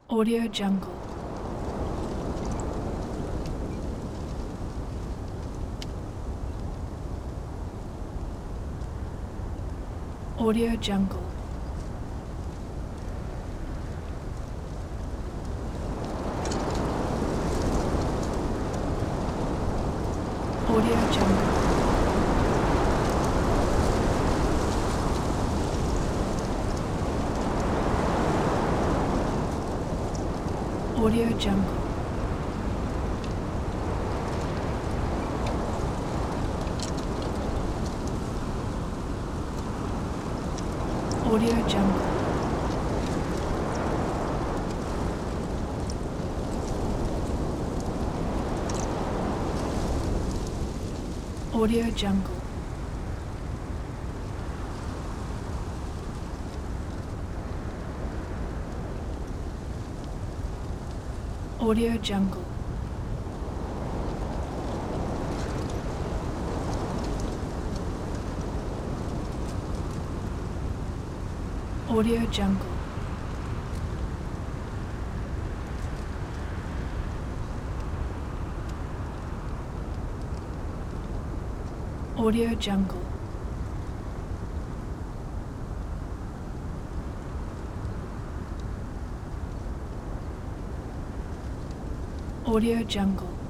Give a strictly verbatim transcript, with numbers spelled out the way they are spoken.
Audio Jungle. Audio Jungle. Audio Jungle. Audio Jungle. Audio Jungle. Audio Jungle. Audio Jungle. Audio Jungle. Audio Jungle. Audio Jungle.